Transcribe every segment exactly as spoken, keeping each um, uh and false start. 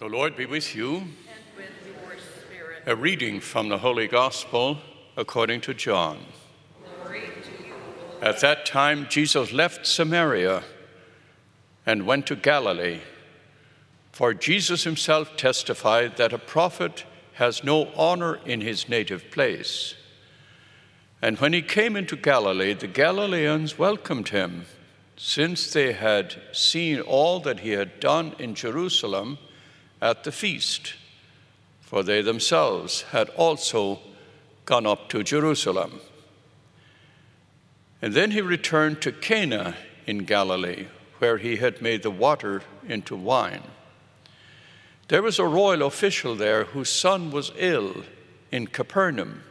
The Lord be with you. And with your spirit. A reading from the Holy Gospel according to John. Glory to you, Lord. At that time, Jesus left Samaria and went to Galilee. For Jesus himself testified that a prophet has no honor in his native place. And when he came into Galilee, the Galileans welcomed him, since they had seen all that he had done in Jerusalem at the feast, for they themselves had also gone up to Jerusalem. And then he returned to Cana in Galilee, where he had made the water into wine. There was a royal official there whose son was ill in Capernaum.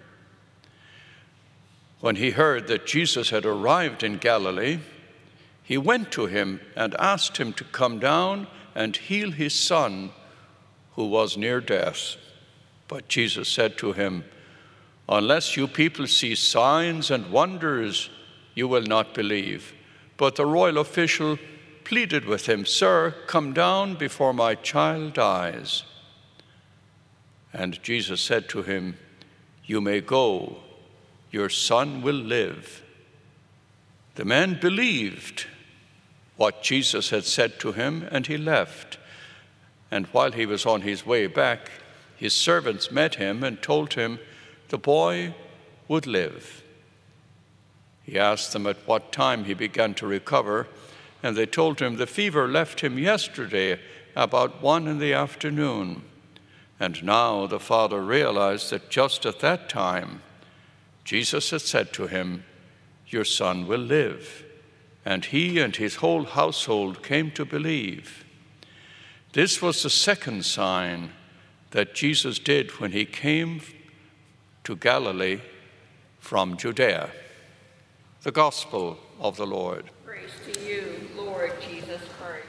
When he heard that Jesus had arrived in Galilee, he went to him and asked him to come down and heal his son, who was near death. But Jesus said to him, "Unless you people see signs and wonders, you will not believe." But the royal official pleaded with him, "Sir, come down before my child dies." And Jesus said to him, "You may go, your son will live." The man believed what Jesus had said to him, and he left. And while he was on his way back, his servants met him and told him the boy would live. He asked them at what time he began to recover, and they told him the fever left him yesterday about one in the afternoon. And now the father realized that just at that time, Jesus had said to him, "Your son will live." And he and his whole household came to believe. This was the second sign that Jesus did when he came to Galilee from Judea. The Gospel of the Lord. Praise to you, Lord Jesus Christ.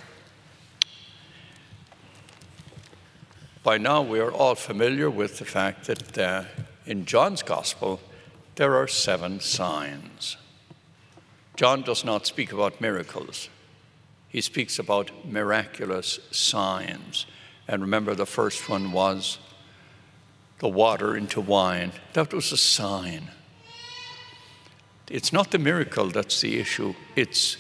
By now we are all familiar with the fact that uh, in John's Gospel there are seven signs. John does not speak about miracles. He speaks about miraculous signs. And remember, the first one was the water into wine. That was a sign. It's not the miracle that's the issue. It's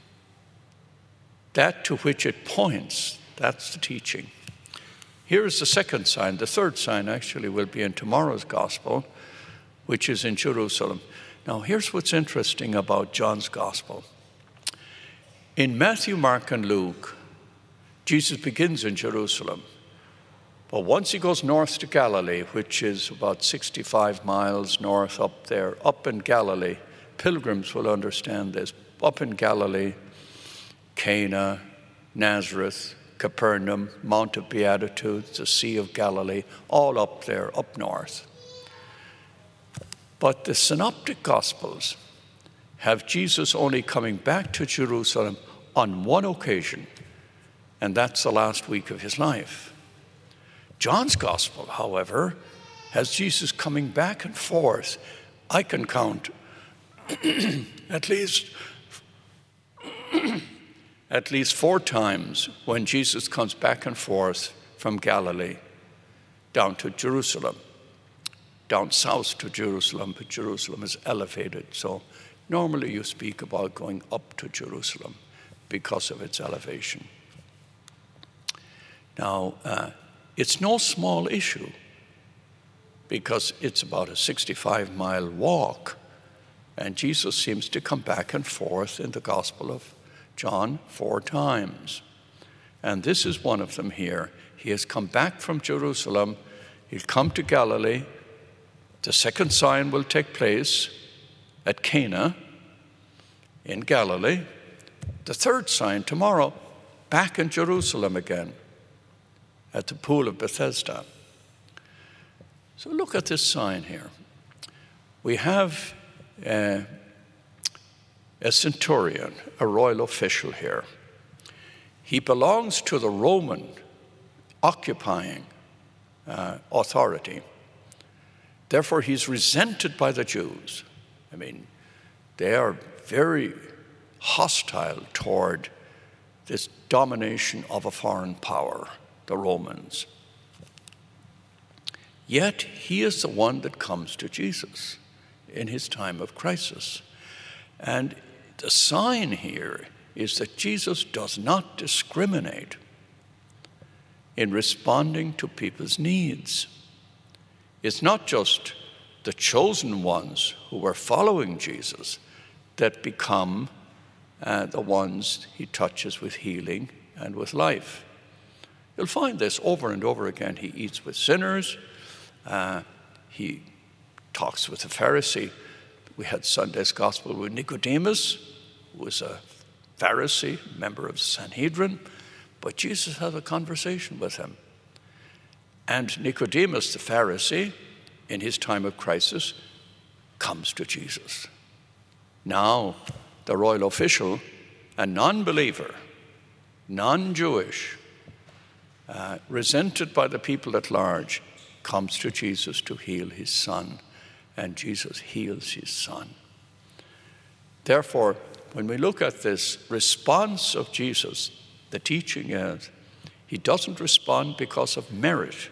that to which it points. That's the teaching. Here is the second sign. The third sign actually will be in tomorrow's gospel, which is in Jerusalem. Now, here's what's interesting about John's gospel. In Matthew, Mark, and Luke, Jesus begins in Jerusalem. But once he goes north to Galilee, which is about sixty-five miles north up there, up in Galilee, pilgrims will understand this, up in Galilee, Cana, Nazareth, Capernaum, Mount of Beatitudes, the Sea of Galilee, all up there, up north. But the synoptic Gospels have Jesus only coming back to Jerusalem on one occasion, and that's the last week of his life. John's Gospel, however, has Jesus coming back and forth. I can count at least at least four times when Jesus comes back and forth from Galilee down to Jerusalem, down south to Jerusalem, but Jerusalem is elevated. So normally you speak about going up to Jerusalem because of its elevation. Now, uh, it's no small issue because it's about a sixty-five mile walk, and Jesus seems to come back and forth in the Gospel of John four times. And this is one of them here. He has come back from Jerusalem. He'll come to Galilee. The second sign will take place at Cana in Galilee. The third sign tomorrow, back in Jerusalem again at the pool of Bethesda. So look at this sign here. We have uh, a centurion, a royal official here. He belongs to the Roman occupying uh, authority. Therefore, he's resented by the Jews. I mean, they are very hostile toward this domination of a foreign power. the Romans. Yet he is the one that comes to Jesus in his time of crisis. And the sign here is that Jesus does not discriminate in responding to people's needs. It's not just the chosen ones who were following Jesus that become uh, the ones he touches with healing and with life. You'll find this over and over again. He eats with sinners. Uh, he talks with the Pharisee. We had Sunday's Gospel with Nicodemus, who was a Pharisee, member of the Sanhedrin, but Jesus had a conversation with him. And Nicodemus, the Pharisee, in his time of crisis, comes to Jesus. Now, the royal official, a non-believer, non-Jewish, uh, resented by the people at large, comes to Jesus to heal his son, and Jesus heals his son. Therefore, when we look at this response of Jesus, the teaching is, he doesn't respond because of merit.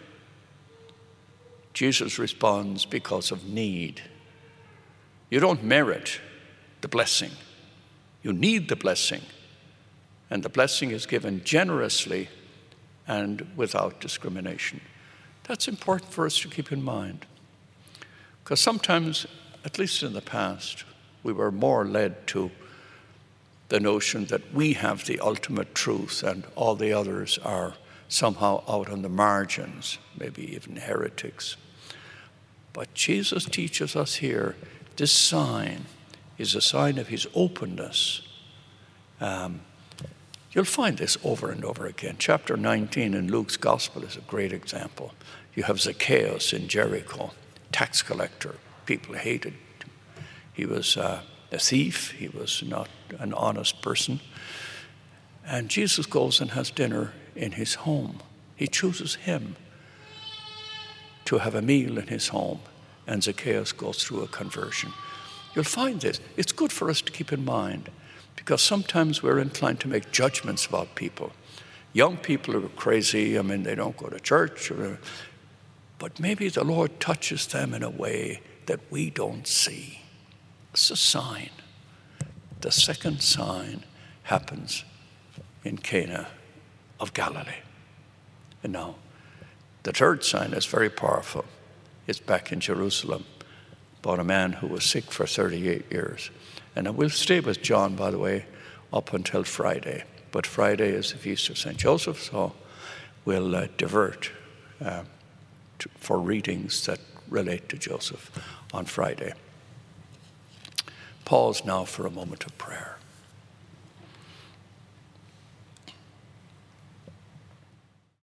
Jesus responds because of need. You don't merit the blessing. You need the blessing. And the blessing is given generously and without discrimination. That's important for us to keep in mind. Because sometimes, at least in the past, we were more led to the notion that we have the ultimate truth and all the others are somehow out on the margins, maybe even heretics. But Jesus teaches us here, this sign is a sign of his openness. Um, you'll find this over and over again. Chapter nineteen in Luke's Gospel is a great example. You have Zacchaeus in Jericho, tax collector. People hated him. He was uh, a thief. He was not an honest person. And Jesus goes and has dinner in his home. He chooses him to have a meal in his home. And Zacchaeus goes through a conversion. You'll find this. It's good for us to keep in mind because sometimes we're inclined to make judgments about people. Young people are crazy. I mean, they don't go to church. Or, but maybe the Lord touches them in a way that we don't see. It's a sign. The second sign happens in Cana of Galilee. And now, the third sign is very powerful. It's back in Jerusalem about a man who was sick for thirty-eight years. And we'll stay with John, by the way, up until Friday. But Friday is the feast of Saint Joseph, so we'll uh, divert uh, to, for readings that relate to Joseph on Friday. Pause now for a moment of prayer.